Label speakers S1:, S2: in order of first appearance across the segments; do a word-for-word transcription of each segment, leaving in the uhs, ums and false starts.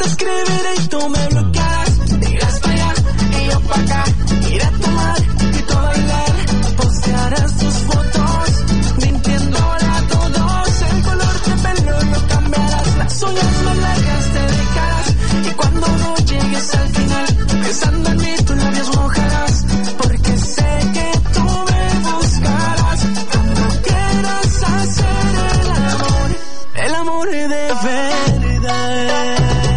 S1: escribiré y tú me bloquearás. Dirás para allá y yo para acá. Ir a tomar y tú a bailar. Postearás tus fotos mintiéndole a todos. El color de pelo lo cambiarás. Las uñas más largas te dejarás. Y cuando no llegues al final, pensando en mí tus labios mojarás. Porque sé que tú me buscarás. Cuando quieras hacer el amor, el amor de verdad.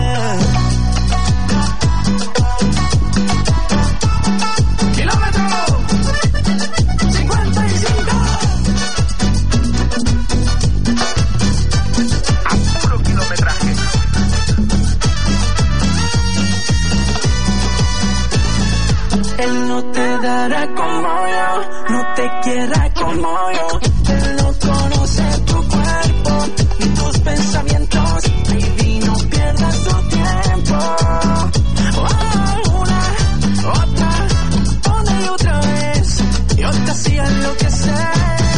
S1: Él no te dará como yo, no te quiera como yo. Él no conoce tu cuerpo ni tus pensamientos. Baby, no pierdas tu tiempo. Oh, una, otra, una y otra vez. Yo te hacía enloquecer.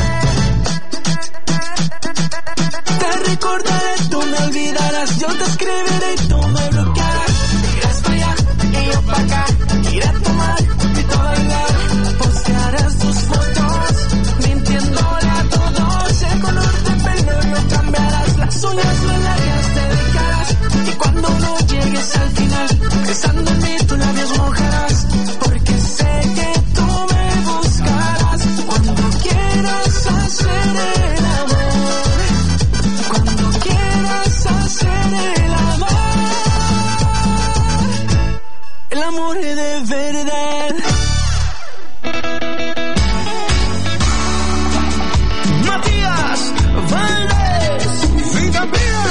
S1: Te recordaré, tú me olvidarás. Yo te escribiré y tú me bloquearás. Irás para allá y yo para acá. Ir a tomar y tú a bailar. Postearás tus fotos mintiéndole a todos. El color de pelo lo cambiarás. Las uñas más largas te dejarás. Y cuando no llegues al final, pensando en mí tus labios mojarás. Porque sé que tú me buscarás. Cuando quieras hacer el amor, cuando quieras hacer el amor, el amor de verdad. Matías Valdés, vida mía.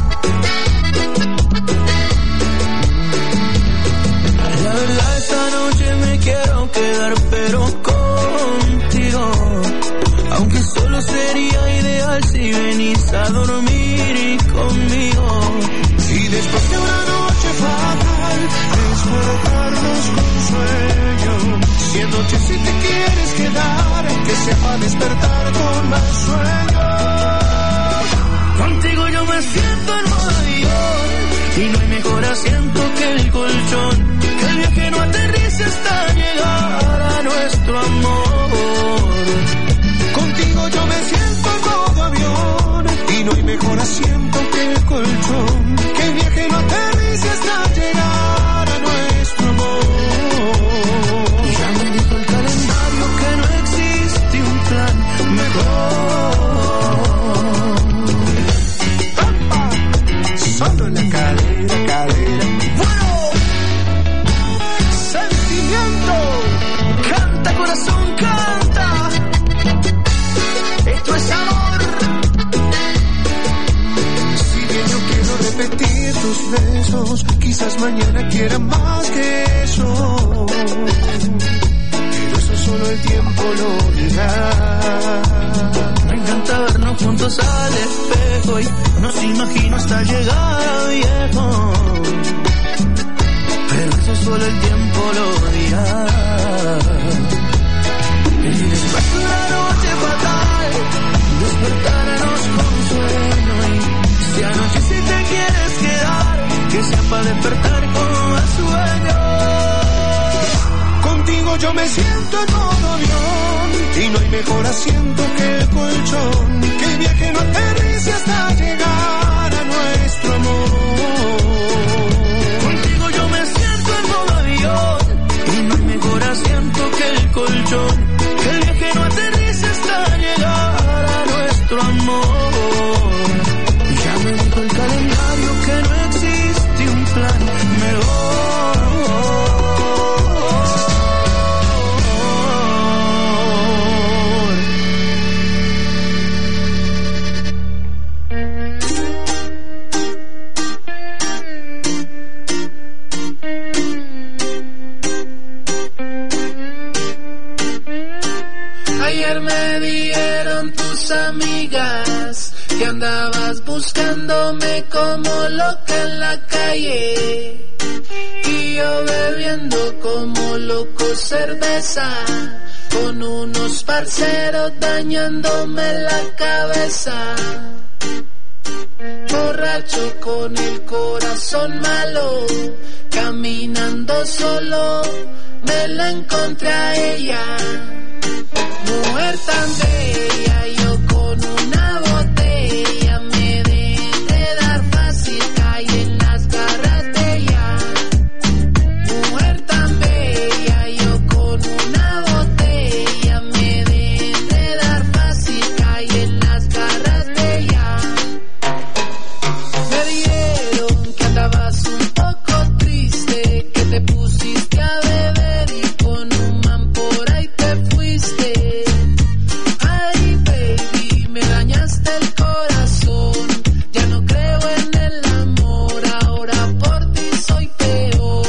S1: La verdad esta noche me quiero quedar, pero contigo. Aunque solo sería ideal si venís a dormir conmigo. Y después de una noche fatal, despertarnos con sueño. Siéndote si te quieres quedar, que sea para despertar con más sueño. Contigo yo me siento en modo avión, y no hay mejor asiento que el colchón. Que el viaje no aterrice hasta llegar a nuestro amor. Contigo yo me siento en modo avión, y no hay mejor asiento que el colchón. Que el viaje no aterrice hasta llegar a nuestro amor. Ya me dijo el calendario que no existe un plan mejor. ¡Opa! Solo en la cadera, cadera. Bueno, sentimiento. Canta corazón, canta. Esto es amor. Si bien yo quiero repetir tus besos, quizás mañana quiera más que eso. Pero eso solo el tiempo lo dirá. Me encanta vernos juntos al espejo y nos imagino hasta llegar a viejo. Pero eso solo el tiempo lo dirá. Y después de una noche fatal, despertarnos con sueño. Y si anoche si te quieres quedar, que sea para despertar con más sueño. Contigo yo me siento en modo avión, y no hay mejor asiento que el colchón. Que el viaje no aterrice hasta llegar a nuestro amor. Contigo yo me siento en modo avión, y no hay mejor asiento que el colchón. Que el viaje no aterrice hasta llegar a nuestro amor. Ya me dijo el calendario que no existe un plan mejor.
S2: Ayer me dieron tus amigas que andabas buscándome como loca en la calle, y yo bebiendo como loco cerveza con unos parceros dañándome la cabeza. borracho con el corazón malo, caminando solo, me la encontré a ella. Mujer tan bella, yo con una botella me dejé enredar fácil, caí en las garras de ella. Mujer tan bella, yo con una botella me dejé enredar fácil, caí en las garras de ella. Me dijeron que andabas un poco triste, que te pusiste a beber y con un man por ahí te fuiste. Ay, baby, me dañaste el corazón. Ya no creo en el amor, ahora por ti soy peor.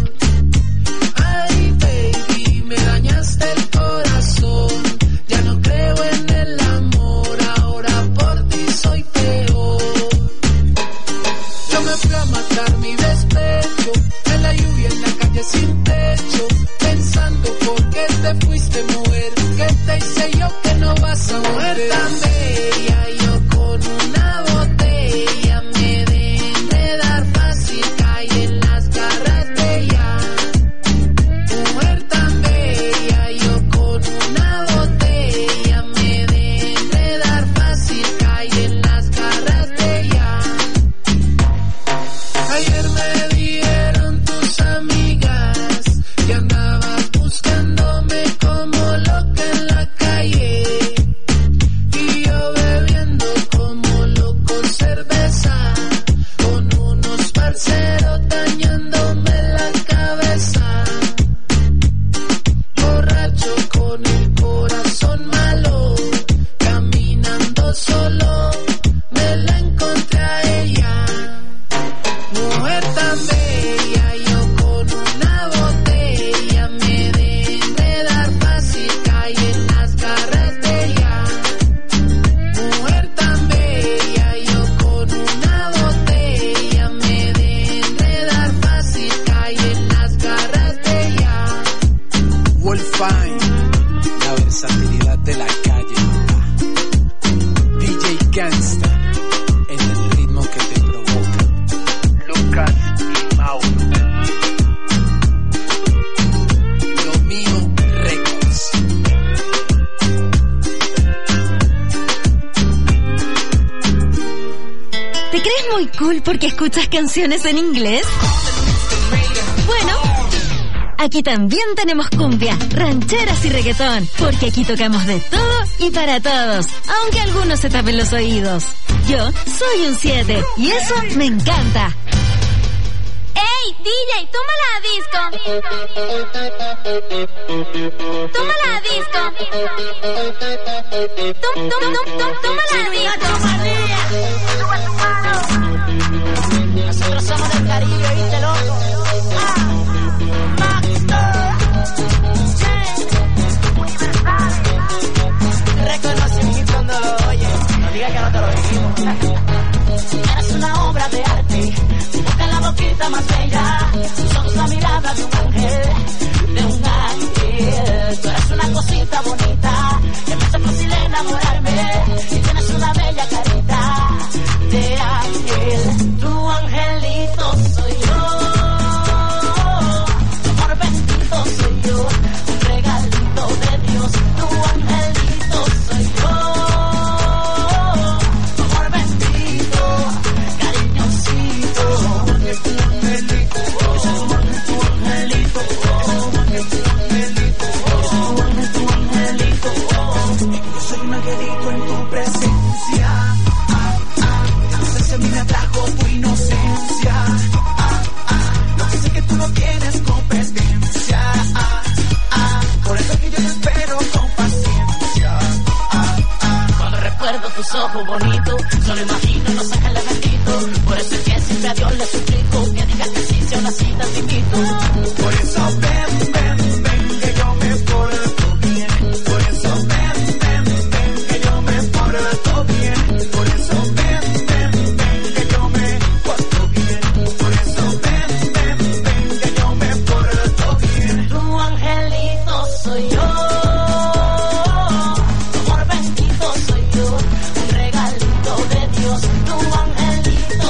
S2: Ay, baby, me dañaste el corazón. Ya no creo en el amor, ahora por ti soy peor. Yo me fui a matar mi despecho, en la lluvia, en la calle sin techo, pensando por qué te fuiste, mujer. ¿Qué te hice yo que no vas a mujer tan bella? Yo con una botella me dejé enredar fácil, caí en las garras de ella. Mujer tan bella, yo con una botella me dejé enredar fácil, caí en las garras de ella. Ayer me dijeron tus amigas que andabas buscándome como loca en la calle, y yo bebiendo como loco cerveza, con unos parceros dañándome la cabeza. Borracho con el corazón malo, caminando solo, me la encontré a ella. Mujer tan bella, yo con una botella me dejé enredar fácil, caí en las garras de ella. Mujer tan bella, yo con una botella me dejé enredar fácil, caí en las garras de ella.
S3: Wolfine, la versatilidad de la calle. D J Gangsta, en el ritmo que te provoca. Lucas y Mauro. Lo mío Records.
S4: ¿Te crees muy cool porque escuchas canciones en inglés? Bueno, aquí también tenemos cumbia, rancheras y reggaetón, porque aquí tocamos de todo y para todos, aunque algunos se tapen los oídos. Yo soy un siete y eso me encanta.
S5: ¡Ey, D J, toma la disco! ¡Toma la disco! ¡Tum, tum, tum, tum, toma la disco!
S1: Nosotros somos del Caribe, ¿viste, loco? Ah, reconoce mi cuando lo oyes, no digas que no te lo dijimos. Eres una obra de arte, tu boca en la boquita más bella, tus ojos la mirada de un ángel, de un ángel. Tú eres una cosita bonita, que me hace fácil enamorarme, y tienes una bella carita de ángel. Tu angelito soy yo, tu amor bendito soy yo, un regalito de Dios. Tu angelito soy yo, tu amor bendito, cariñosito. Tu angelito, tu angelito, tu angelito, tu angelito. Yo soy un angelito en tu presencia. Ah, ah, no sé si a mí me atrajo tu inocencia. Ah, ah, lo que sé que tú no tienes competencia. Ah, ah, por eso que yo te espero con paciencia. Ah, ah, cuando recuerdo tus ojos bonitos, solo imagino los ángeles benditos. Por eso es que siempre a Dios le suplico que digas que sí sea una cita te invito. Por eso ven, ven, ven, que yo me porto bien. Por eso ven, ven, ven, que yo me porto bien. Por eso ven, ven, ven, que yo me porto bien. Por eso ven, ven, ven, que yo me porto bien. Tu angelito soy yo, tu amor bendito soy yo, un regalito de Dios. Tu angelito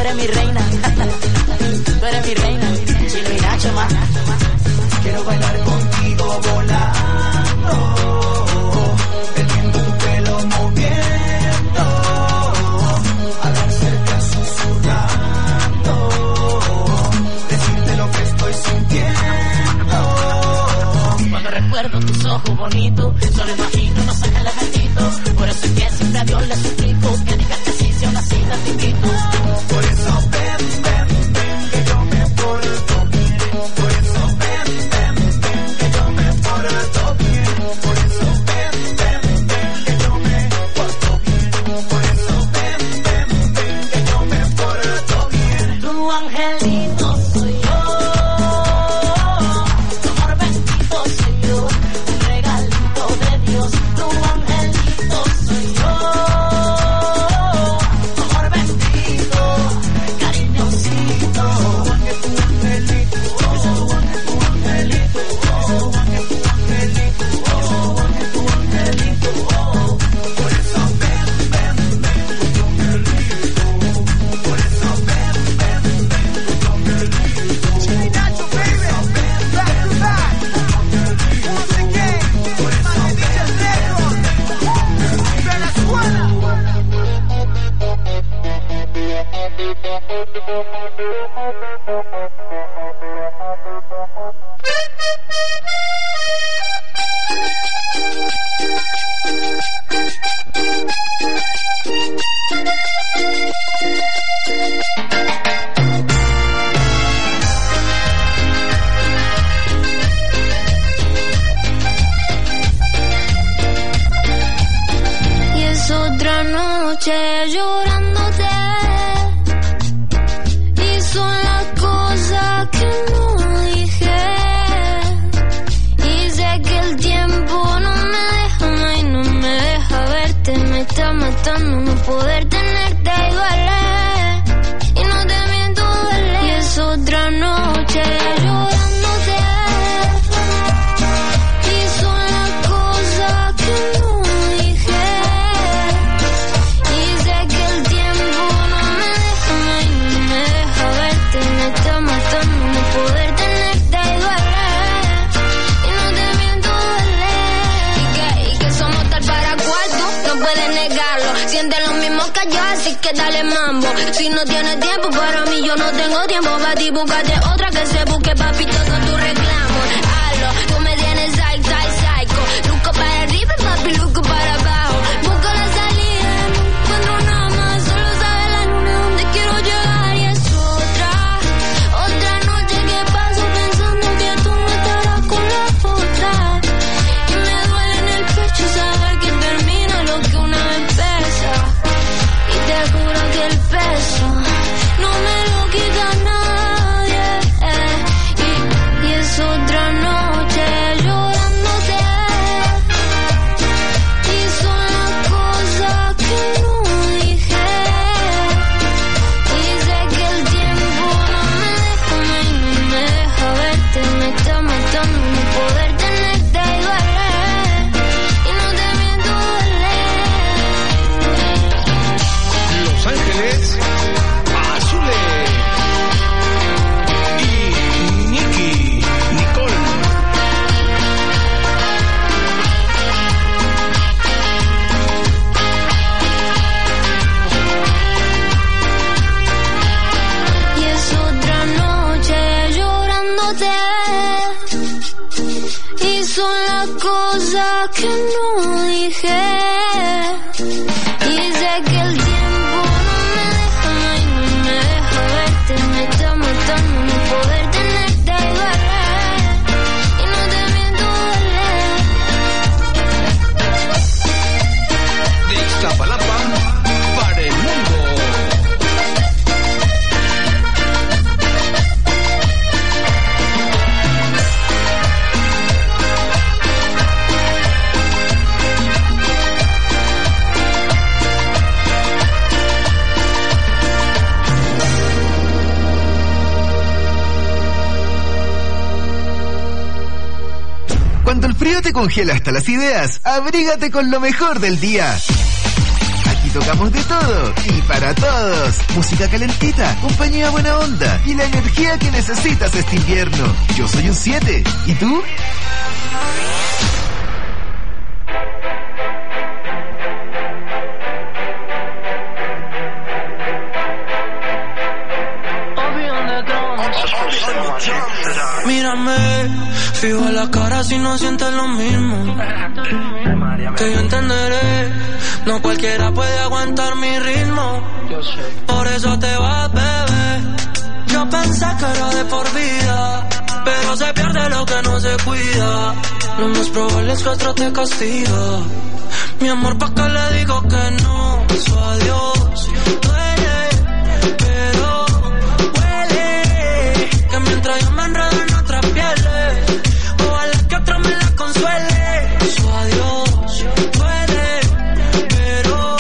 S1: eres mi reina, tú eres mi reina, Chino y Nacho más. Quiero bailar contigo volando, perdiendo tu pelo moviendo, hablar cerca susurrando, decirte lo que estoy sintiendo. Cuando recuerdo tus ojos bonitos, solo imagino no sacar la gatito. Por eso es que siempre a Dios le suplico que digas que sí, si una cita te invito. Por eso ven, ven, ven, que yo me porto bien. Por eso ven, ven, ven, que yo me porto bien. Por eso ven, ven, ven, que yo me porto bien. Por eso ven, ven, ven, que yo me porto bien. Tu angelito soy yo, tu amor bendito soy yo, un regalito de Dios. Tu angelito soy yo, tu amor bendito, cariñosito. Tu angelito, tu angelito, tu angelito, tu angelito. Por eso ven, ven, ven, tu angelito. Por eso ven, ven, ven, tu angelito. Chino y Nacho, baby, back to back. Once again, por eso ven, Venezuela.
S5: Y es otra noche llorándote, y son las cosas que no dije, y sé que el tiempo no me deja y no me deja verte, me está matando no poder tenerte y duele, y no te miento duele, y es otra noche llorándote, y son las cosas que no dije, y sé que el tiempo no me deja y no me deja verte, me está matando no poder tenerte y duele, y no te miento duele, y que, y que somos tal para cuarto, no puedes negarlo, siente lo mismo que yo, así que dale mambo, si no tienes tiempo para mí yo no tengo tiempo para ti, búscate otra que se busque papito con tu reclamo, hazlo, tú me tienes psych, psych, psycho, luco para arriba papi, luco para abajo, busca la salida, no encuentro nada más, solo sabe la luna donde quiero llegar, y es otra, otra noche que paso pensando que tú no estarás con la otra, y me duele en el pecho saber que termina lo que una vez empieza, y te juro que el peso no me lo quita nadie, eh, y, y es otra noche llorándote, y son las cosas que no dije, y sé que el tiempo no me deja y no me deja verte, me está matando no poder tenerte y duele, y no te miento duele.
S6: Los Ángeles Azules y Nicky Nicole.
S5: Y es otra noche llorándote, y son las cosas que no dije, y sé que el tiempo no me deja y no me deja verte, me está matando no poder tenerte y duele, y no te miento duele.
S6: De Iztapalapa para el mundo.
S7: Cuando el frío te congela hasta las ideas, abrígate con lo mejor del día. Aquí Aquí tocamos de todo y para todos. Música calentita, compañía buena onda y la energía que necesitas este invierno. Yo soy un siete. ¿Y tú?
S1: Mírame, fijo a la cara si no sientes lo mismo. Que yo entenderé, no cualquiera puede aguantar mi ritmo. Por eso te vas, bebé. Yo pensé que era de por vida, pero se pierde lo que no se cuida. Lo más probable es que otro te castiga. Mi amor, ¿pa' qué le digo que no? Su adiós duele, pero huele. Que mientras yo me enredo en otras pieles, ojalá que otro me la consuele. Su adiós duele, pero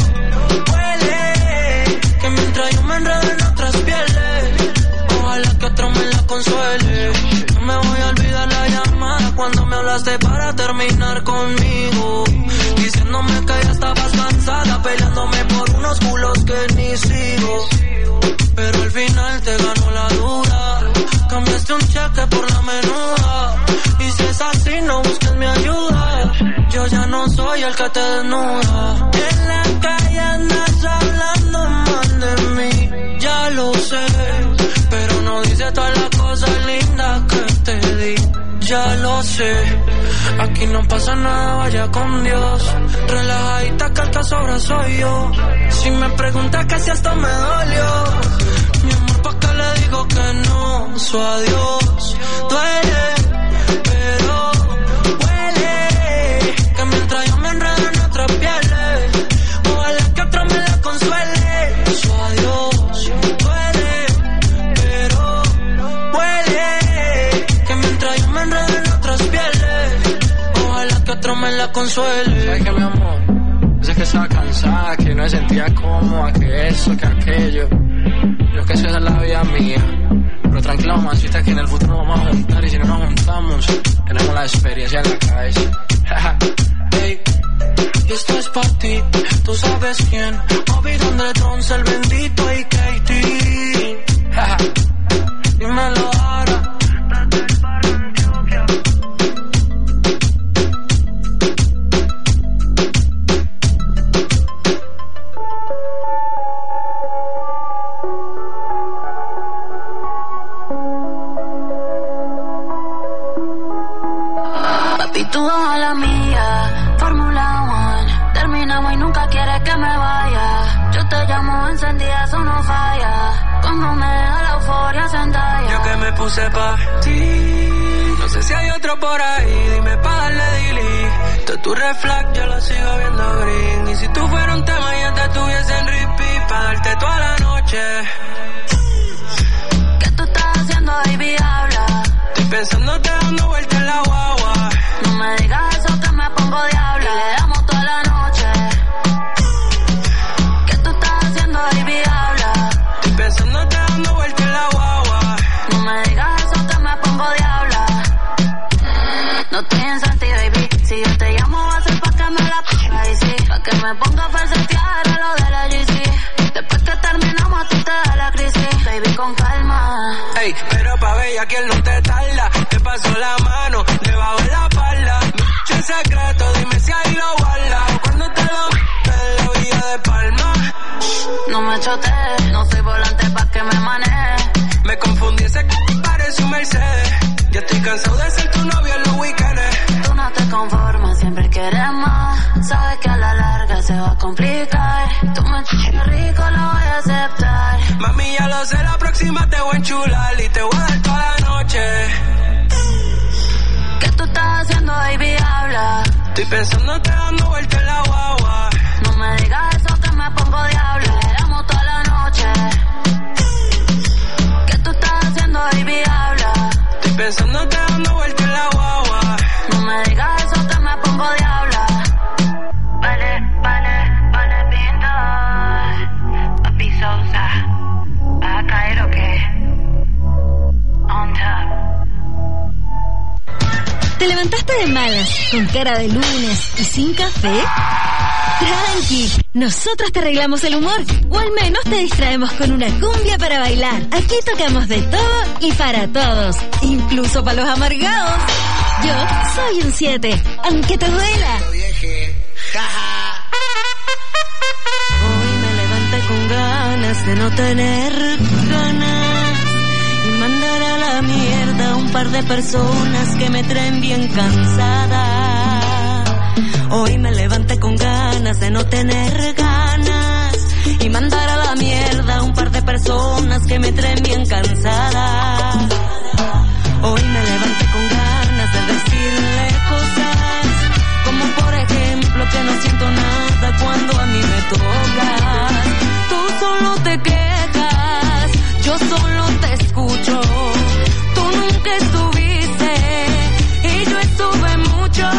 S1: huele. Que mientras yo me enredo en otras pieles, ojalá que otro me la consuele. No me voy a olvidar la llamada cuando me hablaste para terminar conmigo, diciéndome que ya estabas cansada, peleándome por unos culos que ni sigo. Pero al final te ganó la duda, cambiaste un cheque por la menuda. Y si es así, no busques mi ayuda, yo ya no soy el que te desnuda. En la calle andas hablando mal de mí, ya lo sé, pero no dice todas las cosas lindas que te di. Ya lo sé, aquí no pasa nada, vaya con Dios. Relajadita que el que sobra soy yo. Si me preguntas que si esto me dolió, mi amor, ¿pa' qué le digo que no? Su adiós duele, pero huele. Que mientras yo me enredo en otras pieles, ojalá que otro me la consuele. Su adiós duele, pero huele. Que mientras yo me enredo en otras pieles, ojalá que otro me la consuele.
S8: ¿Sabes qué, mi amor? Sé que estaba cansada, que no me sentía cómoda, que eso, que aquello. Yo que eso es la vida mía. Pero tranquila, mamacita, que en el futuro nos vamos a juntar. Y si no nos juntamos, tenemos la experiencia en la cabeza. Hey, y esto es para ti, tú sabes quién. Obi donde Trons, el bendito y Katie. Dímelo ahora.
S5: Tú a la mía, Fórmula One. Terminamos y nunca quieres que me vaya. Yo te llamo encendida, eso no falla. Cuando me da la euforia Zendaya.
S1: Yo que me puse pa' ti, no sé si hay otro por ahí, dime pa' darle delete. De tu reflex yo lo sigo viendo green. Y si tú fueras un tema ya te tuviese en repeat, pa' darte toda la noche.
S5: ¿Qué tú estás haciendo, baby? Habla.
S1: Estoy pensándote dando vueltas en la guagua.
S5: No me digas eso que me pongo diabla. Le damos toda la noche. ¿Qué tú estás haciendo, baby? Habla.
S1: Estoy pensándote dando vueltas en la guagua.
S5: No me digas eso que me pongo diabla. No estoy en Santi, baby. Si yo te llamo va a ser pa' que me la ponga y sí. Pa' que me ponga a falsetear a lo de la G C. Después que terminamos a ti te da la crisis. Baby, con calma.
S1: Ey, pero pa' bella que él no te tarda. Te paso la mano debajo de la espalda. Mucho en secreto, dime si ahí lo guarda. Cuando te lo en la villa de Palma.
S5: No me chotees, no soy volante pa' que me maneje.
S1: Me confundí, ese c*** parece un Mercedes. Ya estoy cansado de ser tu novio en los weekends.
S5: Tú no te conformas, siempre quieres más. Sabes que a la larga se va a complicar. Tú me ch*** rico, lo voy a aceptar.
S1: Mami, ya lo sé, la próxima te voy a enchular y te voy a dar toda la noche.
S5: ¿Qué tú estás haciendo, baby? Habla.
S1: Estoy pensándote dando vueltas en la guagua.
S5: No me digas eso que me pongo diablo. Le damos toda la noche. ¿Qué tú estás haciendo, baby? Habla.
S1: Estoy pensándote dando vueltas en la guagua.
S5: No me digas eso que me pongo diabla. Vale, vale, vale, pinta. Papi Sousa. ¿Va a caer o qué? On top.
S4: Te levantas levantaste de malas, con cara de lunes y sin café? Tranqui, nosotros te arreglamos el humor, o al menos te distraemos con una cumbia para bailar. Aquí tocamos de todo y para todos, incluso para los amargados. Yo soy un siete, aunque te duela.
S1: Hoy me levanté con ganas de no tener ganas y mandar a la mierda a un par de personas que me traen bien cansada. Hoy me levanté con ganas de no tener ganas y mandar a la mierda a un par de personas que me traen bien cansada. Hoy me levanté con ganas de decirle cosas, como por ejemplo que no siento nada cuando a mí me tocas. Tú solo te quejas, yo solo te escucho. Tú nunca estuviste y yo estuve mucho.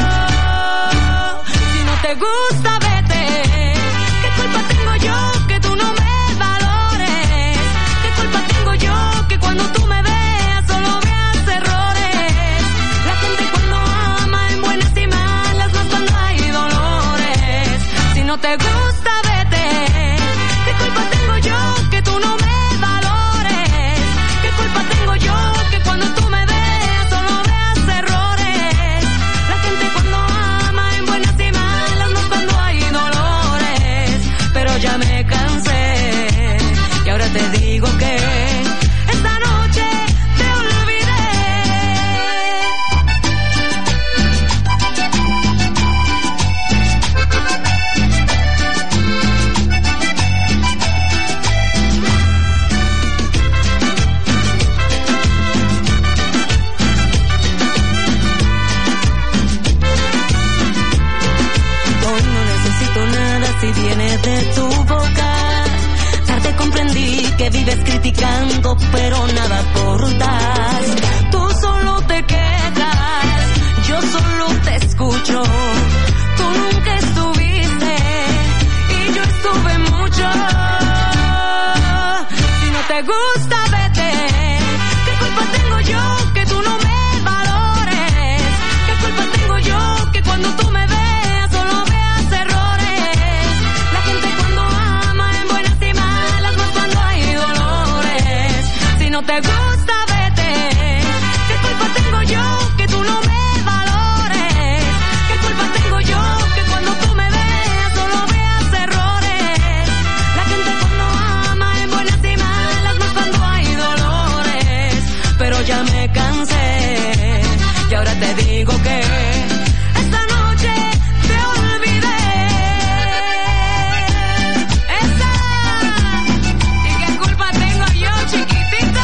S1: Si no te gusta, vete. ¿Qué culpa tengo yo que tú no me valores? ¿Qué culpa tengo yo que cuando tú me veas solo veas errores? La gente cuando ama en buenas y malas, no es cuando hay dolores. Si no te gusta, vete. ¿Qué culpa tengo yo que tú no me valores? ¿Qué culpa tengo yo que cuando tú me veas solo veas errores? La gente cuando ama en buenas y malas, no es cuando hay dolores. Pero ya me cansé y ahora te digo que esta noche te olvidé. Hoy no necesito nada si viene de tu boca. Tarde comprendí que vives criticando, pero nada aportas. Tú solo te quejas, yo solo te escucho. Tú nunca estuviste y yo estuve mucho. Si no te gusta, vete. ¿Qué culpa tengo yo que tú no me valores? ¿Qué culpa tengo yo que cuando tú me veas solo veas errores? La gente cuando ama en buenas y malas, no es cuando hay dolores. Si no te gusta, vete. ¿Qué culpa tengo yo que tú no me valores? ¿Qué culpa tengo yo que cuando tú me veas solo veas errores? La gente cuando ama en buenas y malas, no es cuando hay dolores. Pero ya me cansé y ahora te digo que esta noche te olvidé. Esa. ¿Y qué culpa tengo yo, chiquitito?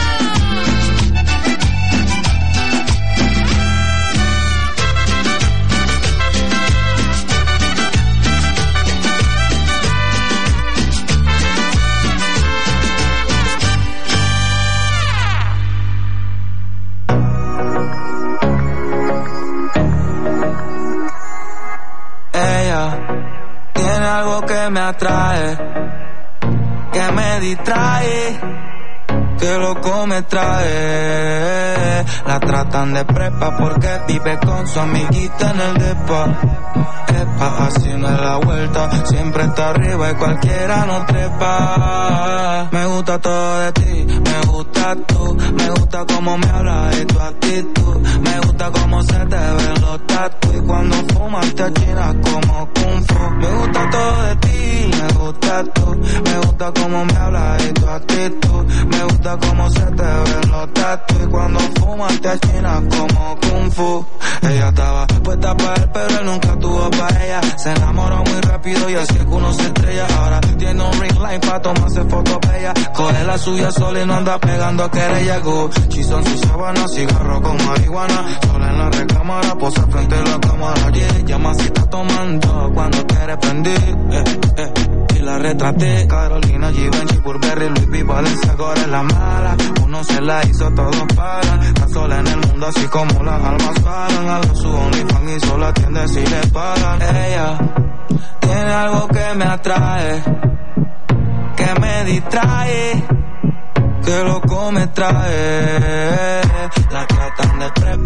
S9: Ella tiene algo que me atrae, que me distrae, que loco me trae. La tratan de prepa porque vive con su amiguita en el depa. Epa, así no es la vuelta, siempre está arriba y cualquiera no trepa. Me gusta todo de ti, me gusta tú, me gusta cómo me hablas y tu actitud. Me gusta cómo se te ven los tatu y cuando fumas te achinas como kung fu. Me gusta todo de ti, me gusta tú, me gusta cómo me hablas y tu actitud. Me gusta cómo se te ven los tatu y cuando fumas te achinas como kung fu. Ella estaba puesta para él, pero él nunca tuvo para ella. Se enamoró muy rápido y así es que uno se estrella. Ahora tiene un ring light para tomarse fotos bellas. Coge la suya sola y no anda pegando querella. Gucci son sus sábanas, cigarro con marihuana. Sola en la recámara, posa frente a la cámara. Yeah, llama si está tomando cuando quiere prender. Eh, eh. Y la retraté, Carolina, Givenchy, Burberry, Louis V, Valenciaga, ahora es la mala. Uno se la hizo, todos paran. Está sola en el mundo así como las almas paran. A su OnlyFans y solo atiende si le pagan. Ella tiene algo que me atrae, que me distrae, que loco me trae. La tratan de prepa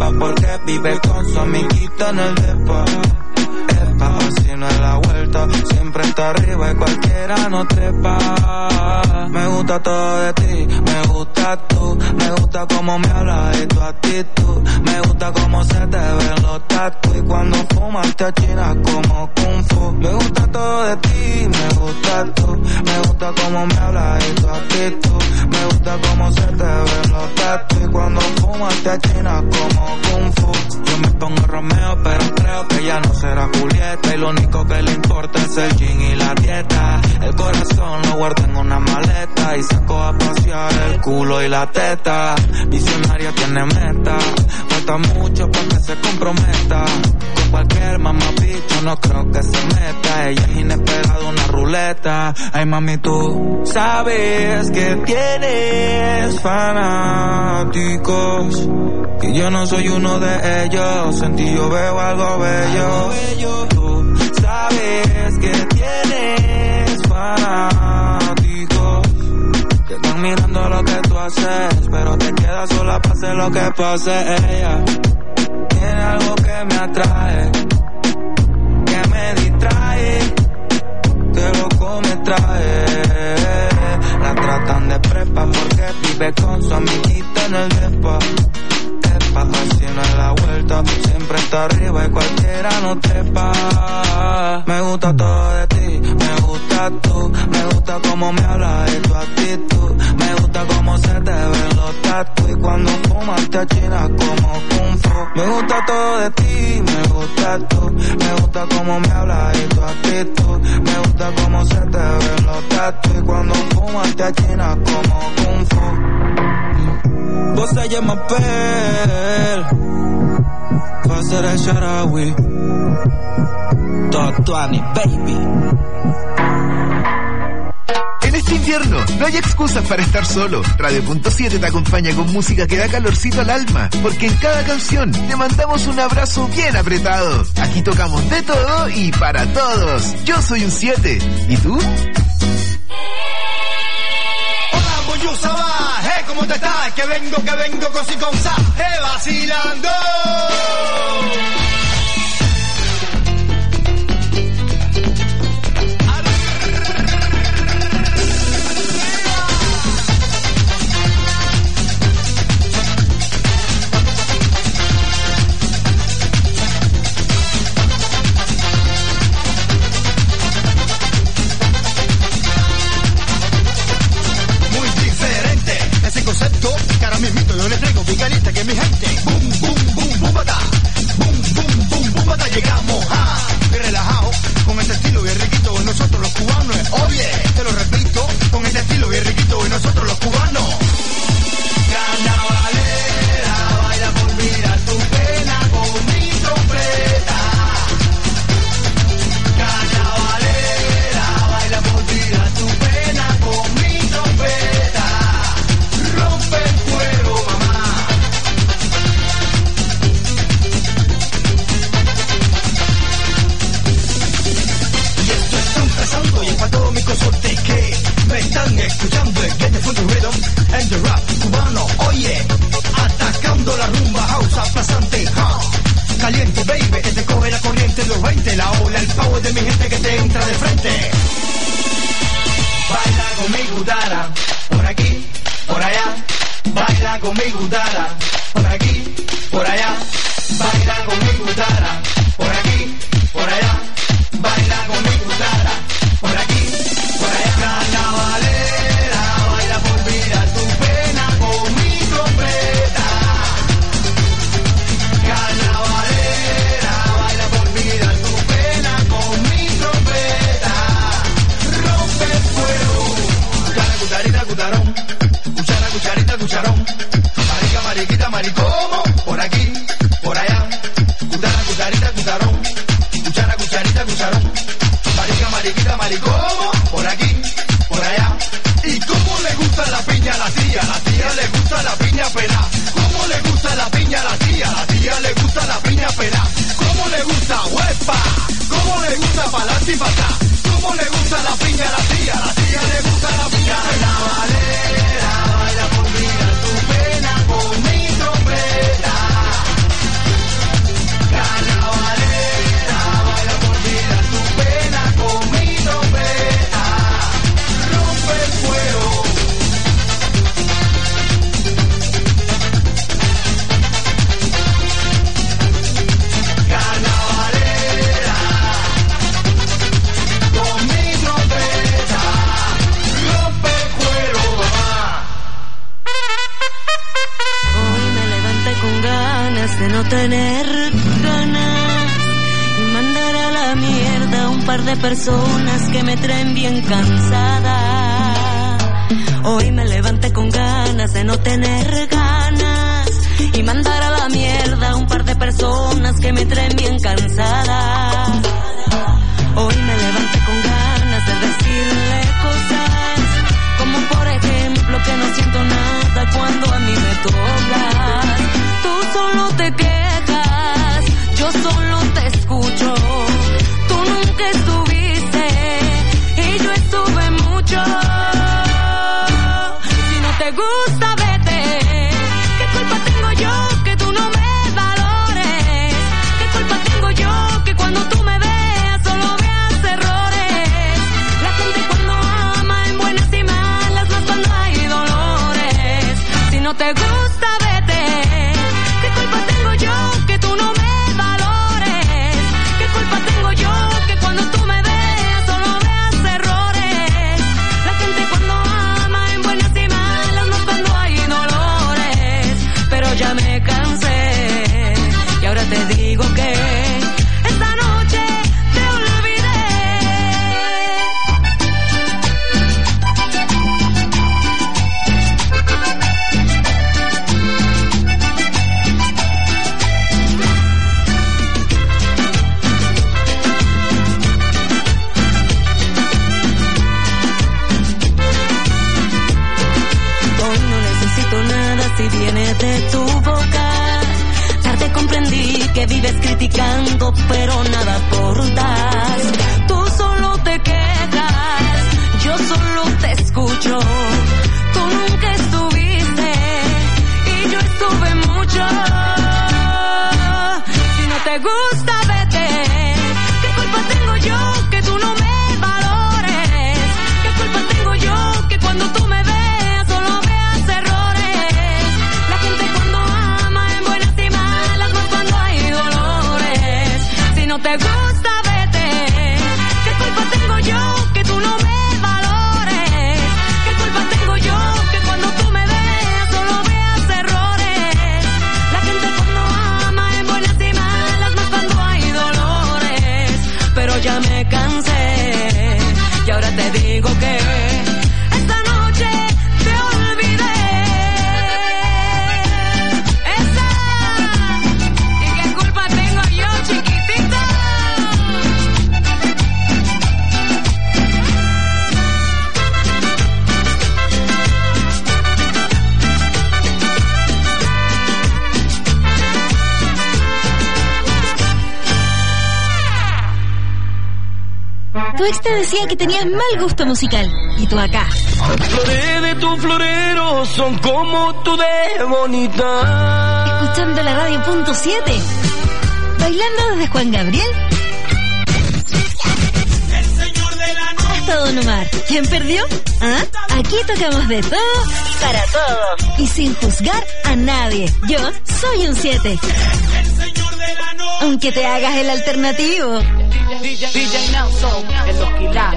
S9: prepa porque vive con su amiguita en el depa. Epa, así no es la vuelta, siempre está arriba y cualquiera no trepa. Me gusta todo de ti, me gusta tú, me gusta cómo me hablas y tu actitud, me gusta cómo se te ven los tatu y cuando fumas te achinas como kung fu. Me gusta todo de ti, me gusta tú, me gusta cómo me hablas y tu actitud, me gusta cómo se te ven los tatu y cuando fumas te achinas como kung fu. Yo me pongo Romeo pero creo que ya no será Julieta y lo único que le importa es el gin y la dieta. El corazón lo guardo en una maleta y saco a pasear el culo y la teta. Visionaria tiene meta, falta mucho para que se comprometa. Con cualquier mamabicho no creo que se meta. Ella es inesperada, una ruleta. Ay mami, tú sabes que tienes fanáticos y yo no soy uno de ellos. En ti yo veo algo bello. Tú sabes que tienes fanáticos que están mirando lo que tú haces, pero te quedas sola, pase lo que pase. Ella tiene algo que me atrae, que me distrae, que loco me trae. La tratan de prepa porque vive con su amiguita en el depa. Así no es la vuelta, siempre está arriba y cualquiera no trepa. Me gusta todo de ti, me gusta tú, me gusta cómo me hablas y tu actitud, me gusta cómo se te ven los tatu y cuando fumas te achinas como kung fu. Me gusta todo de ti, me gusta tú, me gusta cómo me hablas y tu actitud, me gusta cómo se te ven los tatu y cuando fumas te achinas como kung fu. Vos se llama Pel Facer el Sharawi Totuani, baby.
S7: En este invierno no hay excusas para estar solo. Radio punto siete te acompaña con música que da calorcito al alma, porque en cada canción te mandamos un abrazo bien apretado. Aquí tocamos de todo y para todos. Yo soy un siete. ¿Y tú?
S6: Yo sabá, eh, ¿cómo te estás? Que vengo, que vengo con si con sa, eh, vacilando. Que ahora mismito yo le traigo bien caliente que mi gente. Boom, boom, boom, boom, bata. Boom, boom, boom, boom, bata. Llegamos, ah, bien relajado, con este estilo bien riquito. Y nosotros los cubanos, oye, te lo repito, con este estilo bien riquito. Y nosotros los cubanos. Carnavalera, baila por mirar tu pena con mi trompeta. Carnavalera, baila por mirar tu pena con mi trompeta. Rompe el cuero, mamá. Y esto está empezando y en cuanto a mi consorte que me están escuchando el Get the Full Rhythm and the Rap cubano, oye, atacando la rumba house aplazante, huh? Caliente, baby, que te coge la corriente de los veinte, la ola, el power de mi gente que te entra de frente. Baila conmigo, dara, por aquí, por allá. Baila conmigo, dara, por aquí, por allá. Baila conmigo, dara, por aquí, por allá. Baila conmigo, dara, por aquí, por allá. Carnavalera, baila por mirar tu pena con mi trompeta. Carnavalera, baila por mirar tu pena con mi trompeta. Rompe el fuego, cuchara, cucharita, cucharón. Cuchara, cucharita, cucharón. Marica, mariquita, maricomo. Por aquí, por allá. Cuchara, cucharita, cucharón. Cuchara, cucharita, cucharón. Marica, mariquita, maricomo. Por aquí, por allá. ¿Y cómo le gusta la piña a la tía? La tía le gusta la piña pelá. ¿Cómo le gusta la piña a la tía? La tía le gusta la piña pelá. ¿Cómo le gusta huepa? ¿Cómo le gusta pa'lante y pa' atrás? ¿Cómo le gusta la piña a la tía? La tía le gusta la piña pelá. Baila por mirar tu pena con mi trompeta.
S10: personas que me traen bien cansada. Hoy me levanté con ganas de no tener ganas y mandar a la mierda a un par de personas que me traen bien cansada. Hoy me levanté con ganas de decirle cosas como por ejemplo que no siento nada cuando a mí me tocas. Tú solo te quejas, yo solo te escucho. Tú nunca estuviste y yo estuve mucho. Si no te gusta, vete. ¿Qué culpa tengo yo que tú no me valores? ¿Qué culpa tengo yo que cuando tú me veas solo veas errores? La gente cuando ama en buenas y malas, más cuando hay dolores. Si no te gusta, vete. ¿Qué culpa tengo yo que tú no me valores? ¿Qué culpa tengo yo que cuando tú me veas solo veas errores? La gente cuando ama en buenas y malas, más cuando hay dolores. Pero ya me cansé y ahora te digo que esta noche te olvidé. Hoy no necesito nada si viene de tu boca. Tarde comprendí que vives criticando, pero nada aportas. Tú solo te quejas, yo solo te escucho. Tú nunca estuviste y yo estuve mucho. Si no te gusta, vete. ¿Qué culpa tengo yo que tú no me valores? ¿Qué culpa tengo yo que cuando tú me veas solo veas errores? La gente cuando ama en buenas y malas, más cuando hay dolores. Si no te gusta, vete. ¿Qué culpa tengo yo que tú no me valores? ¿Qué culpa tengo yo que cuando tú me veas solo veas errores? La gente cuando ama en buenas y malas, más cuando hay dolores. Pero ya me cansé y ahora te digo que esta noche te olvidé. Esa. ¿Y qué culpa tengo yo, chiquitita?
S4: Tu ex te decía que tenías mal gusto musical y tú acá,
S1: Flores de tu florero son como tú de bonita.
S4: escuchando la radio punto siete, bailando desde Juan Gabriel hasta Don Omar. ¿Quién perdió? ¿Ah? Aquí tocamos de todo para todos y sin juzgar a nadie. Yo soy un siete, aunque te hagas el alternativo.
S2: D J Nelson, el Oquila,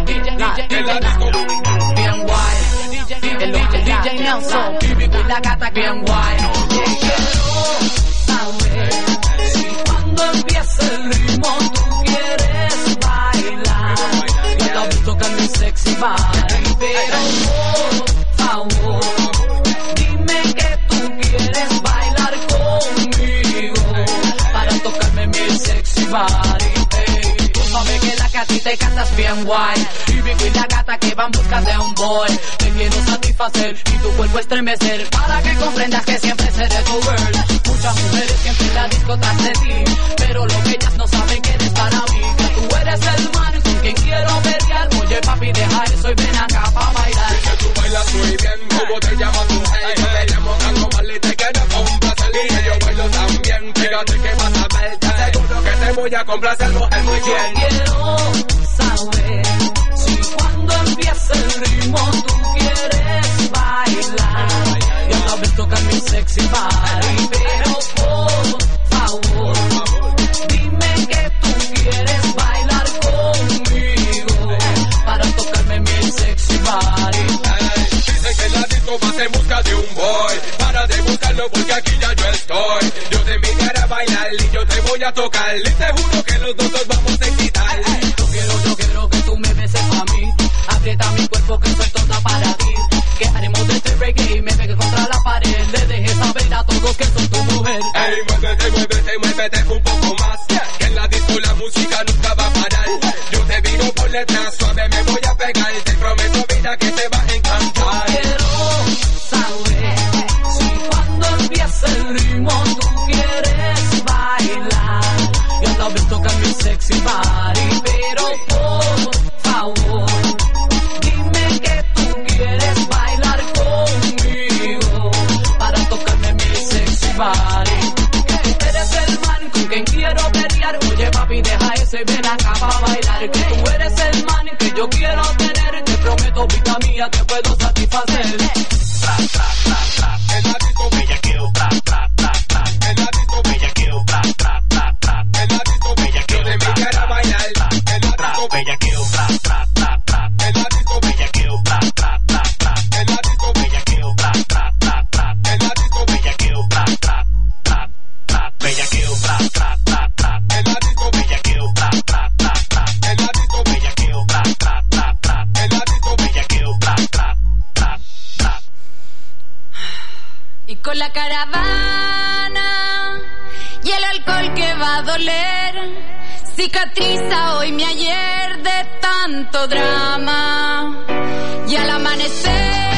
S2: bien guay. El Oquila, D J Nelson, y la gata bien guay. Quiero saber si cuando empiece el ritmo tú quieres bailar. Yo la vi tocar mi sexy body, pero por favor, dime que tú quieres bailar conmigo para tocarme mi sexy body. Sabe que la que a ti te cantas bien guay. Y Vico y la gata que van buscando de un boy. Te quiero satisfacer y tu cuerpo estremecer, para que comprendas que siempre seré tu girl. Muchas mujeres siempre en la disco tras de ti, pero lo que ellas no saben que eres para mí. Que tú eres el man con quien quiero pelear. Oye papi, deja eso y ven acá pa' bailar.
S6: Que tú bailas muy bien, como te llama tu hey. Yo te llamo algo mal y te quiero complacer. Y yo bailo también, fíjate que vas a ver. Te aseguro que te voy a complacer, mujer, muy bien.
S2: Quiero saber si cuando empiece el ritmo tú quieres bailar. Y a la vez tocar mi sexy body, pero por favor, dime que tú quieres bailar conmigo para tocarme mi sexy body.
S6: Dice que la disco vas en busca de un boy. Para de buscarlo porque aquí ya yo estoy. Yo te invitaré a bailar y yo te voy a tocar. Y te juro que los dos nos vamos a excitar.
S2: Yo quiero, yo quiero que que soy toda para ti. ¿Qué haremos de este reggae? Me pegué contra la pared, le dejé saber a todos que soy tu mujer.
S11: Ey, muévete, muévete, muévete un poco más, que en la disco la música nunca va a parar. Yo te digo por detrás, suave me voy a pegar, te prometo vida que te va a encantar.
S2: Quiero saber si cuando empieza el ritmo tú quieres bailar. Yo también tocar mi sexy body, pero por favor, dime que tú quieres bailar conmigo para tocarme mi sexy body. Que tú eres el man con quien quiero pelear. Oye papi, deja ese y ven acá para bailar. Que tú eres el man que yo quiero tener. Te prometo, vida mía, te puedo satisfacer.
S11: Tra, tra, tra, tra. En la disco bellaqueo, tra, tra, tra, tra. En la disco bellaqueo, tra, tra, tra, tra. En la disco bellaqueo, de mi cara bailar. En la disco bellaqueo, tra, tra, tra, tra. En la disco bellaqueo, tra, tra, tra, tra. En la disco bellaqueo, tra, tra, tra, tra. En la disco bellaqueo, tra, tra, tra, tra. Bellaqueo, tra, tra, tra, tra. En la disco bellaqueo, tra, tra, tra, tra. En la disco bellaqueo, tra, tra, tra, tra. En la disco bellaqueo, tra, tra, tra, tra.
S10: Y con la caravana y el alcohol que va a doler, cicatriza hoy mi ayer de tanto drama. Y al amanecer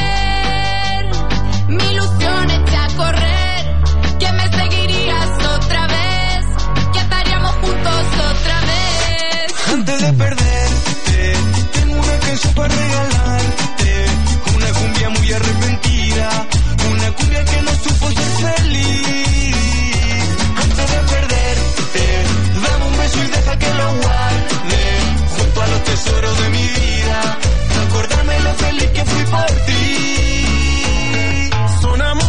S10: mi ilusión echa a correr, que me seguirías otra vez, que estaríamos juntos otra vez.
S9: Antes de perderte, tengo una canción para regalarte, una cumbia muy arrepentida, una cumbia que no supo ser feliz. Antes de perderte, dame un beso y deja que lo guarde junto a los tesoros de mi vida, acordarme lo feliz que fui por ti. Son amores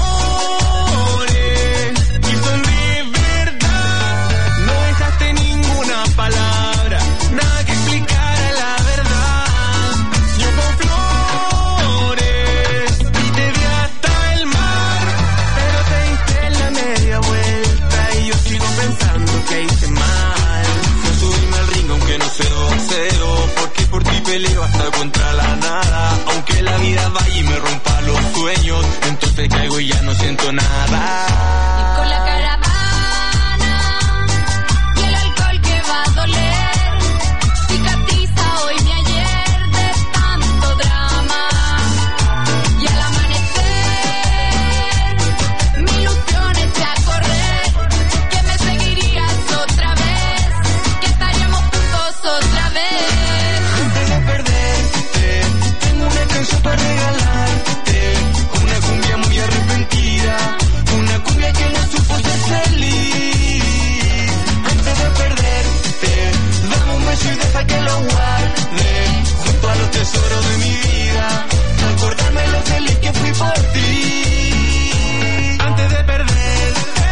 S9: y son de verdad, no dejaste ninguna palabra, nada que explicara la verdad. Yo con flores y te di hasta el mar, pero te diste la media vuelta y yo sigo pensando que hice mal. No subirme al ring aunque no sé boxeo, porque por ti peleo hasta contra la nada. Aunque la vida vaya y me rompa los sueños, entonces caigo y ya no siento nada.
S10: Y con la caravana y el alcohol que va a doler, cicatriza hoy mi ayer de tanto drama. Y al amanecer mi ilusión echa a correr, que me seguirías otra vez, que estaríamos juntos otra vez.
S9: Antes de perderte, tengo una canción para regalarte, una cumbia muy arrepentida, una cumbia que no supo ser feliz. Antes de perderte, dame un beso y deja que lo guarde junto a los tesoros de mi vida, acordarme lo feliz que fui por ti. Antes de perderte,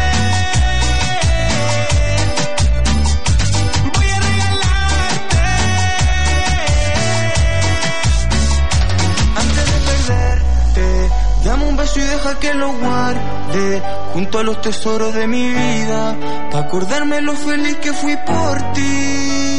S9: voy a regalarte. Antes de perderte, dame un beso y deja que lo guarde junto a los tesoros de mi vida, pa' acordarme lo feliz que fui por ti.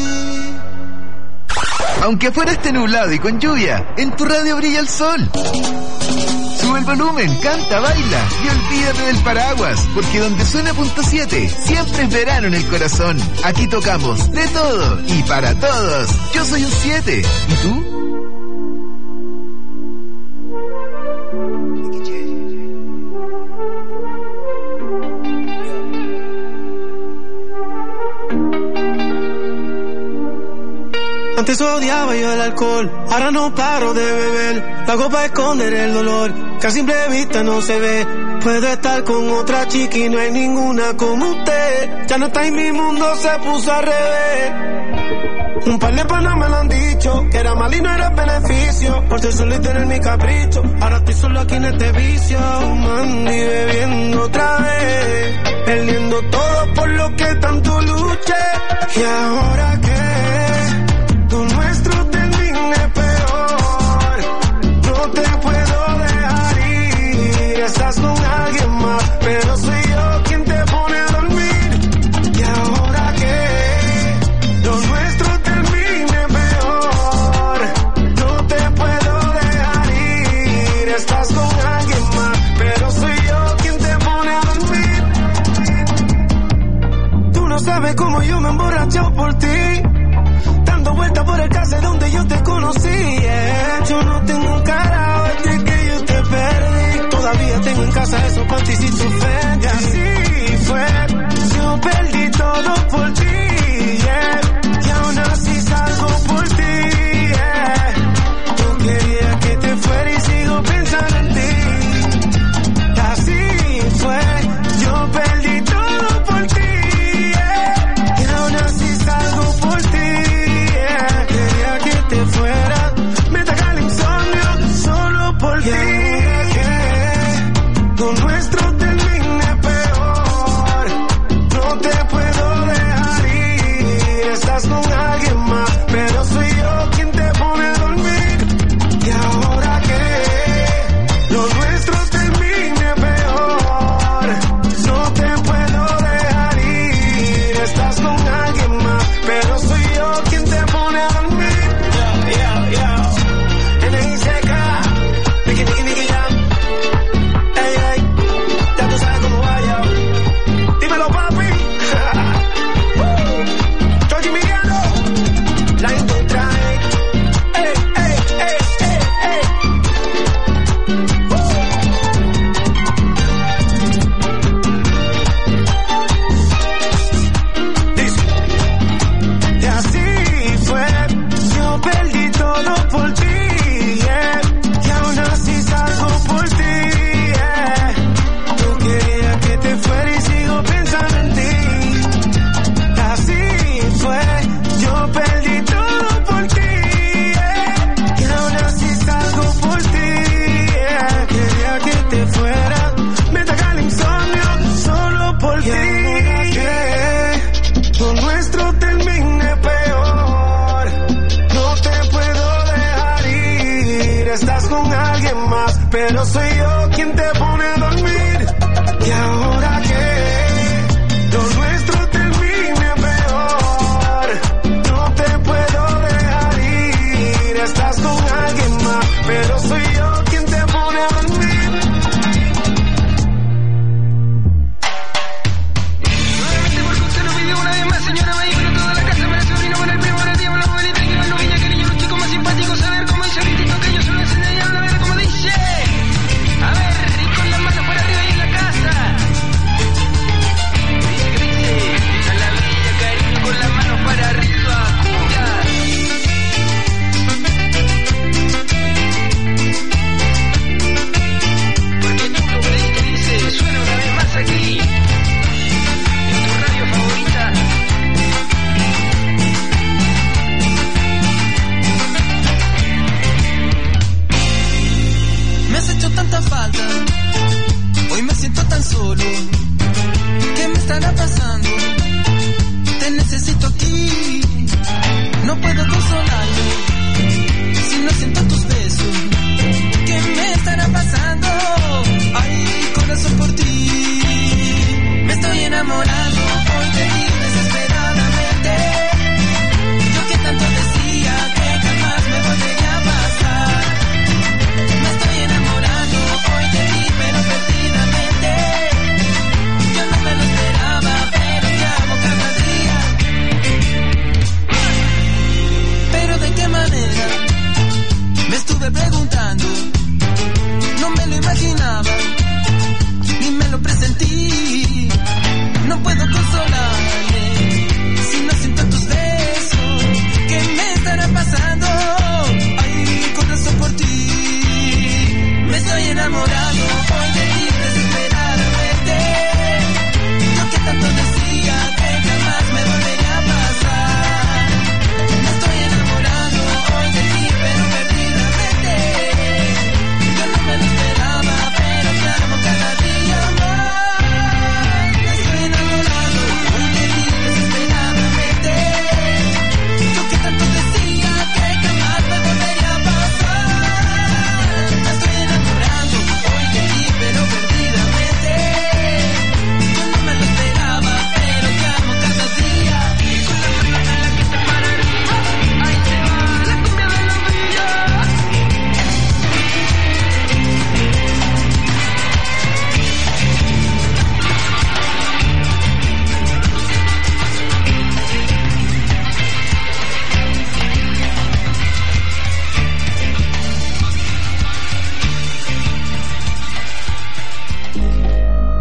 S7: Aunque afuera esté nublado y con lluvia, en tu radio brilla el sol. Sube el volumen, canta, baila y olvídate del paraguas, porque donde suena punto siete siempre es verano en el corazón. Aquí tocamos de todo y para todos. Yo soy un siete. ¿Y tú?
S12: Antes odiaba yo el alcohol, ahora no paro de beber. La copa esconder el dolor, que a simple vista no se ve. Puedo estar con otra chica y no hay ninguna como usted. Ya no está en mi mundo, se puso al revés. Un par de panas me lo han dicho, que era mal y no era beneficio, por ser solo y tener mi capricho. Ahora estoy solo aquí en este vicio, fumando y bebiendo otra vez, perdiendo todo por lo que tanto luché. Y ahora que lo nuestro termine peor, no te puedo dejar ir. Estás con alguien más, pero soy yo quien te pone a dormir. Y ahora que lo nuestro termine peor, no te puedo dejar sabes cómo yo me emborracho por ti, dando vueltas por el cárcel donde yo te conocí. Yeah. Yo no tengo un carajo desde que yo te perdí. Todavía tengo en casa esos panticitos Fendi. Y así fue, yo perdí todo por ti. Yeah. Y aún así salgo por ti. Yeah. Yo quería que te fuera y sigo pensando en ti. Y así fue, yo perdí todo por ti. Yeah. Y aún así salgo por ti. Yeah. Quería que te fuera, me ataca el insomnio solo por ti. Lo nuestro termine peor, no te puedo dejar ir. Estás con alguien más, pero soy yo quien te pone a dormir. Y ahora que lo nuestro termine peor, no te puedo dejar ir. Estás con alguien más, pero soy yo quien te pone a dormir. Yo, yo, yo, N I C K, Nicky, Nicky, Nicky, Jam. Ey, ey, ya tú sabes cómo vaya. Dímelo, papi. Georgie Miguelo, la encontré. Ey, ey, ey, ey, ey. Dice. Y así fue, yo perdí todo por ti. Yeah. Y aún así salgo por ti. Yeah. Yo quería que te fuera y sigo pensando en ti. Así fue, yo perdí todo por ti. Yeah. Y aún así salgo por ti. Yeah. Quería que te fuera, me ataca el insomnio solo por ti. Yeah. Lo nuestro termine peor, no te puedo dejar ir. Estás con alguien más, pero soy yo quien te pone a dormir. Y ahora que lo nuestro termine peor, no te puedo dejar ir. Estás con alguien más, pero soy yo quien te pone a dormir.
S13: Nuevamente porque usted lo pidió una vez más, señora Vehículo, toda la casa, para el sobrino, para el primo, para el tío, para la abuelita, que van los niños, que niños, los chicos más simpáticos, a ver cómo dice el gritito que ellos solo enseñaron, a ver cómo dice. A ver, y con las manos para arriba y en la casa. Dice que dice, a la villa, cariño, con las manos para arriba, cumbia. Porque tú lo pedís que dice, suena una vez más aquí, en tu radio favorita.
S9: Me has hecho tanta falta, hoy me siento tan solo. ¿Qué me estará pasando? Te necesito aquí, no puedo consolarme si no siento tus besos. ¿Qué me estará pasando? Ay, corazón, por ti me estoy enamorando hoy de ti desesperadamente. Yo que tanto decía que jamás me volvería a pasar. Me estoy enamorando hoy de ti, pero perdidamente. Yo no me lo esperaba, pero te amo cada día. Pero de qué manera, me estuve preguntando.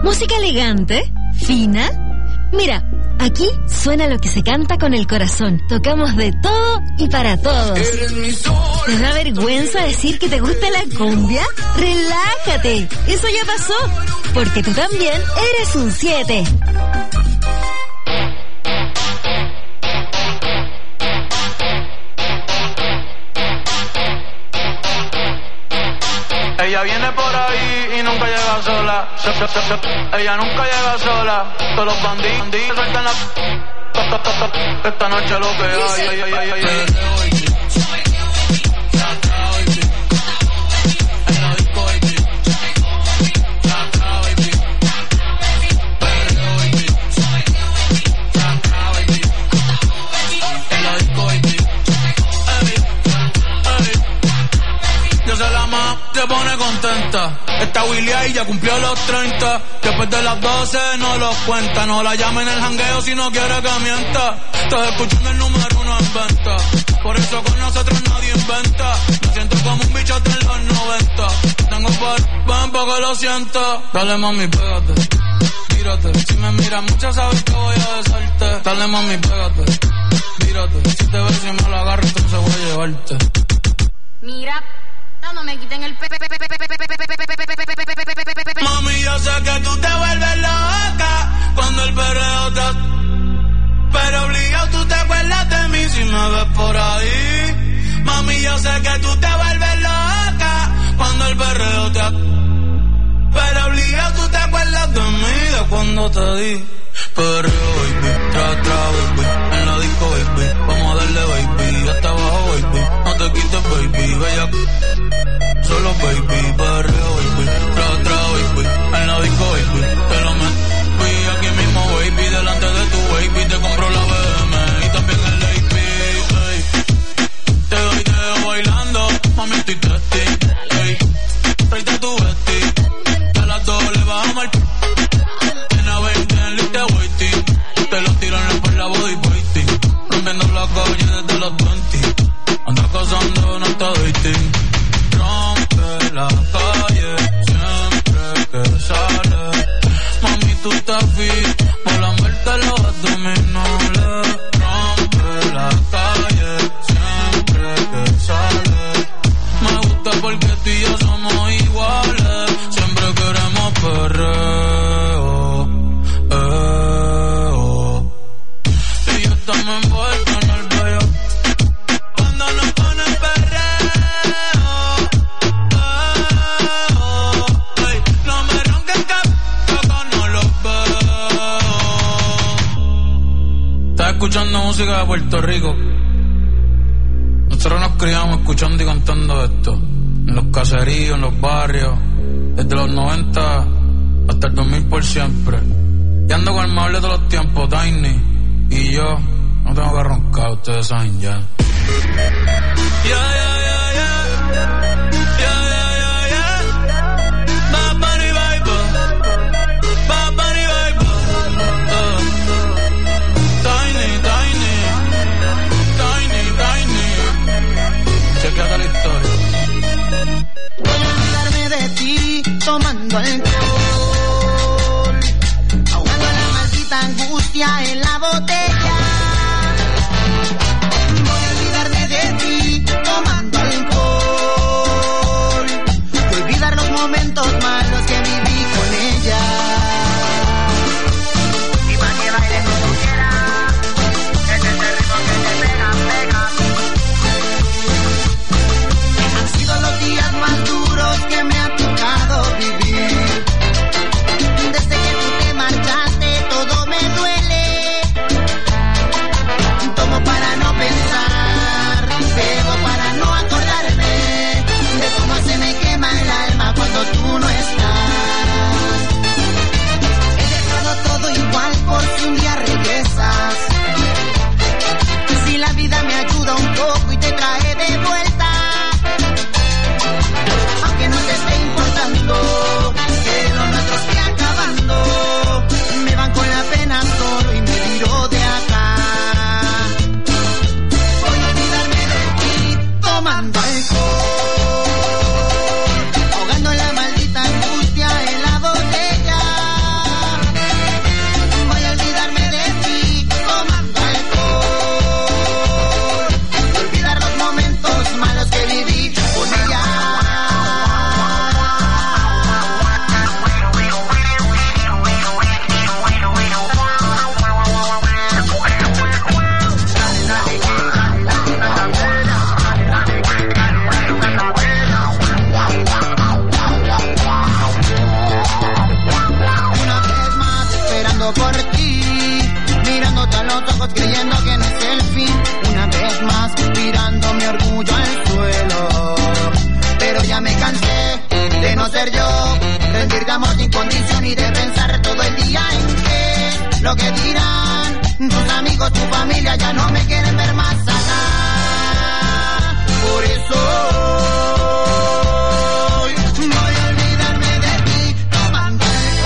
S4: ¿Música elegante? ¿Fina? Mira, aquí suena lo que se canta con el corazón. Tocamos de todo y para todos. ¿Te da vergüenza decir que te gusta la cumbia? ¡Relájate! Eso ya pasó, porque tú también eres un siete.
S9: Ella viene por ahí y nunca llega sola. Se, se, se, se. Ella nunca llega sola. Todos los bandidos, bandidos sueltan la... Esta noche lo que hay, ay, ay, ay, ay, ay. Se pone contenta. Esta Willy ahí ya cumplió los treinta. Después de las doce no los cuenta. No la llame en el jangueo si no quiere que mienta. Estás escuchando el número uno en venta. Por eso con nosotros nadie inventa. Me siento como un bichote en los noventa. Tengo par, ven pa' que lo sienta. Dale mami, pégate, mírate. Si me miras mucho sabes que voy a besarte. Dale mami, pégate, mírate. Si te ves y me lo agarro entonces voy a llevarte.
S10: Mira, no me quiten el pe...
S9: Mami, yo sé que tú te vuelves loca cuando el perreo te... Pero obligado tú te acuerdas de mí si me ves por ahí. Mami, yo sé que tú te vuelves loca cuando el perreo te... Pero obligado tú te acuerdas de mí de cuando te di. Perreo, baby, tra, tra, baby, en la disco, baby, vamos a darle, baby, hasta abajo, baby, no te quites, baby, bella, solo, baby, perreo, baby, tra, tra, baby, en la disco, baby, te lo meto, aquí mismo, baby, delante de tu baby, te compro la B M y también el A P, ey, te doy, te dejo bailando, mami, estoy testing, ey, tráete tu vesti, que a las dos le bajamos el... Te lo tiran por la body waiting. Rompiendo la calle desde los veinte. Anda cazando, no está dating. Rompe la calle siempre que sale. Mami, tú estás fit por la muerte los abdominales. Rompe la calle siempre que sale. Me gusta porque tú y yo somos iguales. Siempre queremos perreo. Estamos envueltos en el bello cuando nos ponen perreo. Oh, hey, no me ronquen que acá no los veo. Estás escuchando música de Puerto Rico. Nosotros nos criamos escuchando y cantando esto en los caseríos, en los barrios, desde los noventa hasta el dos mil por siempre. Y ando con el más de todos los tiempos, Tiny, y yo. No tengo que roncar, ustedes saben ya. Yeah, yeah, yeah, yeah. Yeah, yeah, yeah, yeah. Bad Bunny Bible. Bad Bunny Bible. Uh. Tiny, tiny. Tiny, tiny. Chequeate la historia.
S14: Voy a olvidarme de ti tomando alcohol, ahogando la maldita angustia en la botella. Tomando alcohol y olvidar los momentos malos que viví con ella. Y para que bailes como tú quieras, ese es el ritmo que te pega, pega. Han sido los días más duros que me ha tocado vivir. Desde que tú te marchaste todo me duele. Tomo para no pensar, bebo para no acordarme de cómo se me quema el alma cuando tú no estás. condición y de pensar todo el día en qué, lo que dirán tus amigos, tu familia, ya no me quieren ver más acá. Por eso hoy voy a olvidarme de ti, tomando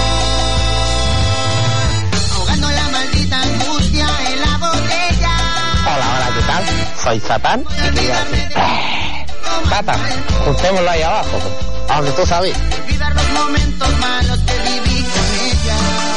S14: alcohol, ahogando la maldita angustia en la botella.
S15: Hola, hola, ¿qué tal? Soy Satán y te iba a decir, Tata, juntémoslo ahí abajo, aunque tú sabes.
S14: Olvidar los momentos malos que viví con ella.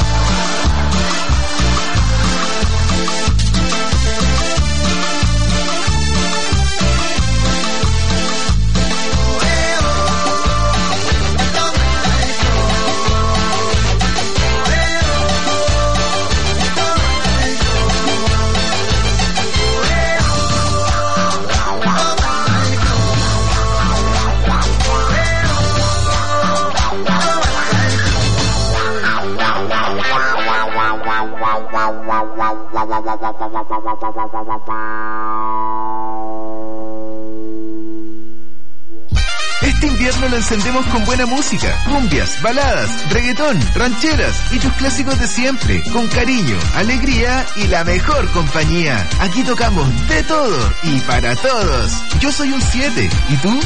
S7: Este invierno lo encendemos con buena música, cumbias, baladas, reggaetón, rancheras y tus clásicos de siempre, con cariño, alegría y la mejor compañía. Aquí tocamos de todo y para todos. Yo soy un siete, ¿y tú?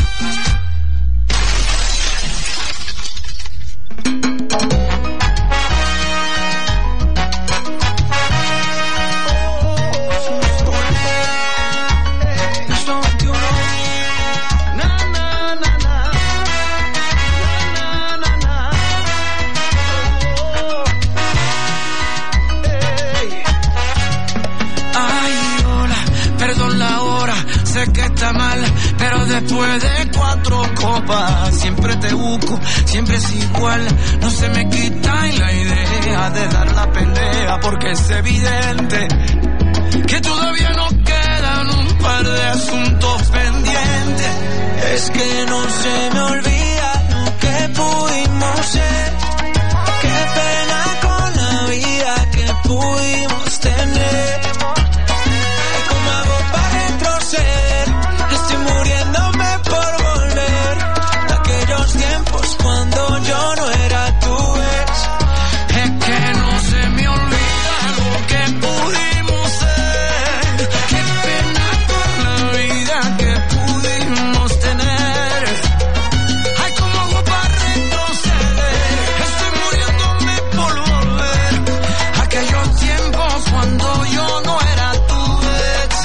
S9: Después de cuatro copas, siempre te busco, siempre es igual, no se me quita la idea de dar la pelea, porque es evidente que todavía nos quedan un par de asuntos pendientes. Es que no se me olvida lo que pudimos ser, qué pena con la vida que pudimos tener. ¿Cómo hago para retroceder? Estoy muriéndome por volver a aquellos tiempos cuando yo no era tu ex. Es que no se me olvida lo que pudimos ser, qué pena por la vida que pudimos tener. Ay, cómo hago para retroceder, estoy muriéndome por volver a aquellos tiempos cuando yo no era tu ex.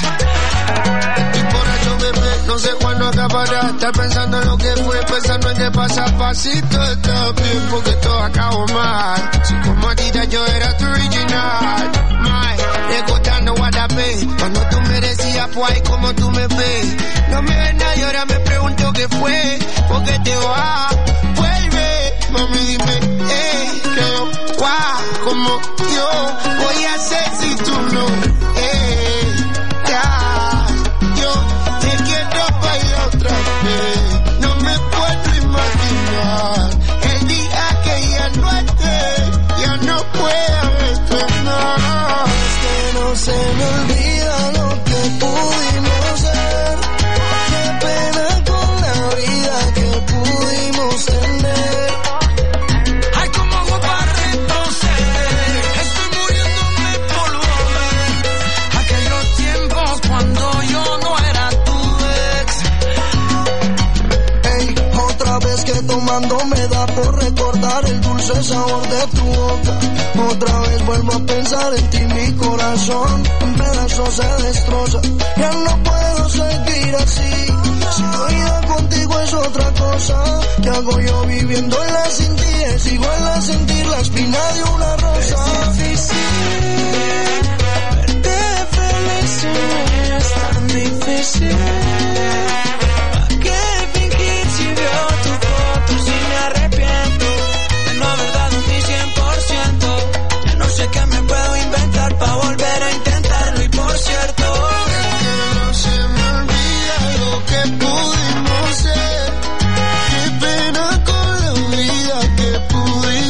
S16: Y por eso, bebé, no sé cuándo acabará. Estar pensando en lo que fue, pensando en qué pasa pasito. Está bien porque todo acabó mal. Si como a ti ya yo era tu original. My, recordando what I pay. Cuando tú me decías, pues ay, como tú me ves. No me ves nada y ahora me pregunto qué fue. ¿Por qué te vas? Vuelve, mami, dime, eh, que yo, guau, como yo voy a hacer si tú no, eh, ya, yo te quiero bailar otra vez. No me puedo imaginar el día que ya no esté, ya no pueda retornar. Es que no se me olvida lo que pudimos ser, qué pena con la vida que pudimos tener.
S9: Ay, cómo hago para retroceder, estoy muriéndome por volver a aquellos tiempos cuando yo no era tu ex.
S16: Ey, otra vez que tomando me da por recordar el dulce sabor de tu boca. Otra vez vuelvo a pensar en ti, mi corazón en pedazos se destroza. Ya no puedo seguir así, si la vida contigo es otra cosa. ¿Qué hago yo viviendo en la sin ti? Es igual a sentir la espina de una rosa.
S9: Es difícil verte feliz, es tan difícil. ¿Para qué fingir si veo tu foto, si me arrepiento de no haber dado mi cien por ciento? Ya no sé qué me puedo inventar para volver a intentarlo. Y por cierto,
S16: es que no se me olvida lo que pudimos ser, qué pena con la vida que pudimos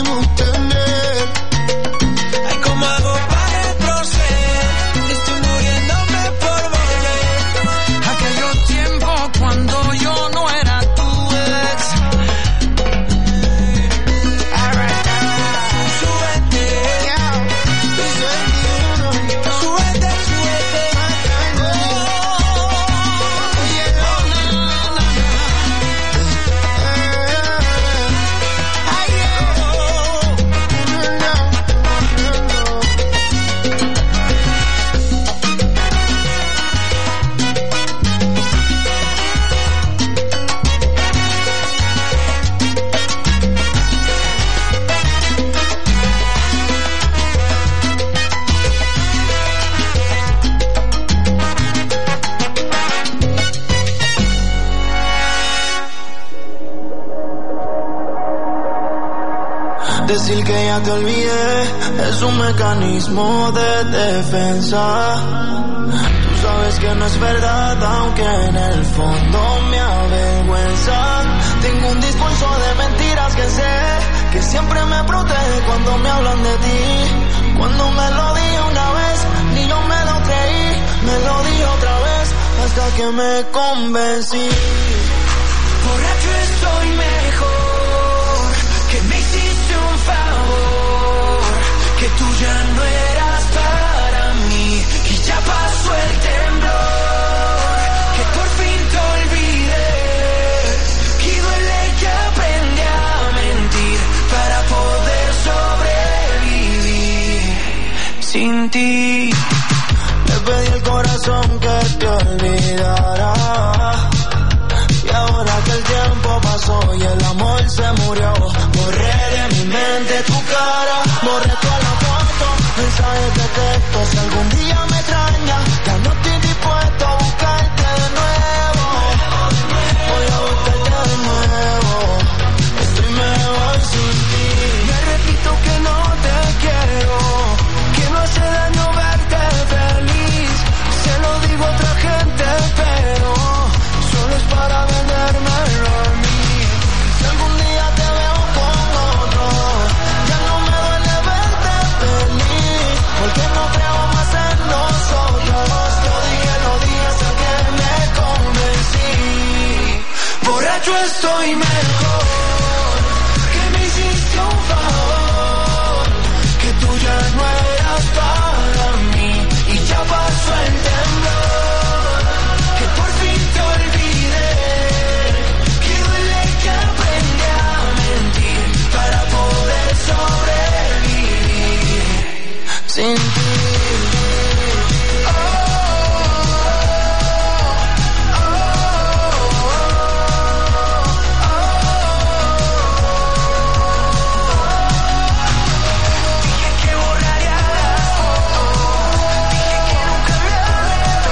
S1: Decir que ya te olvidé es un mecanismo de defensa. Tú sabes que no es verdad, aunque en el fondo me avergüenza. Tengo un discurso de mentiras que sé que siempre me protege cuando me hablan de ti. Cuando me lo dije una vez, ni yo me lo creí. Me lo dije otra vez hasta que me convencí.
S6: Borracho estoy mejor, que me hiciste un favor, que tú ya no eras para mí y ya pasó el temblor, que por fin te olvidé, que duele que aprendí a mentir para poder sobrevivir sin ti.
S1: Le pedí el corazón que te olvidara. Y ahora que el tiempo pasó y el amor se murió, borré de mi mente tu cara, borré toda la foto, mensajes de texto. Si algún día me extrañas, ya no estoy dispuesto a buscarte de nuevo. Voy a buscarte de nuevo. Estoy mejor sin ti.
S6: Me repito que no te quiero, que no hace daño verte feliz. Se lo digo a otra gente, pero solo es para vendérmelo a mí.
S1: Si algún día te veo con otro, ya no me duele verte feliz, porque no creo más en nosotros. Lo dije, lo dije hasta que me convencí.
S6: Borracho estoy mejor, que me hiciste un favor, que tú ya no eras para mí y ya pasó el temblor, que por fin te olvidé, que duele que aprendí a mentir para poder sobrevivir
S1: sin ti.